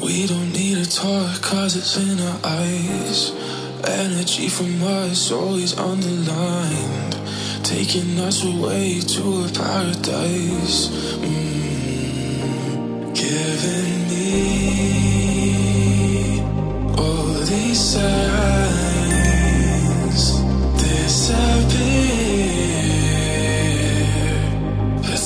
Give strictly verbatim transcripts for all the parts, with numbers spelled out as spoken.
We don't need to talk cause it's in our eyes. Energy from us always underlined, taking us away to a paradise. mm. Giving me all these signs disappear, but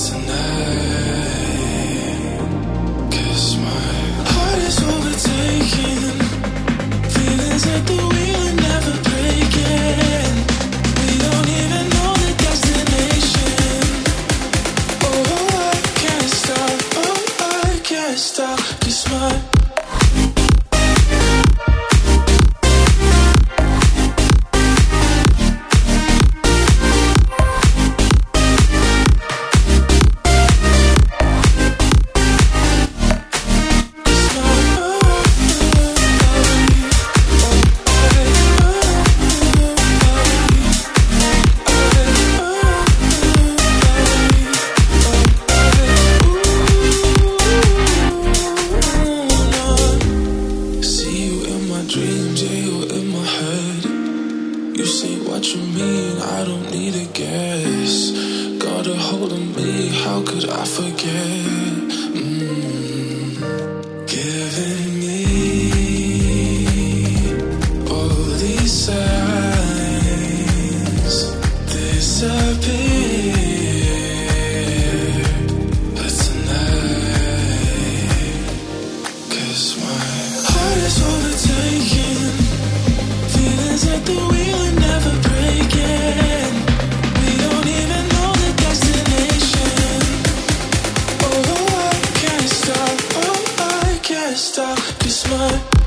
tonight, 'cause my heart is overtaken, feelings like the wheel are never breaking. We don't even know the destination. Oh, I can't stop, oh, I can't stop, 'cause my dreams, yeah, you're in my head. You say what you mean, I don't need a guess. Got a hold of me, how could I forget? mm. Giving me all these signs disappear, but tonight, 'cause my heart is overtaken, feelings like the wheel are never breaking. We don't even know the destination. Oh, I can't stop, oh, I can't stop, 'cause my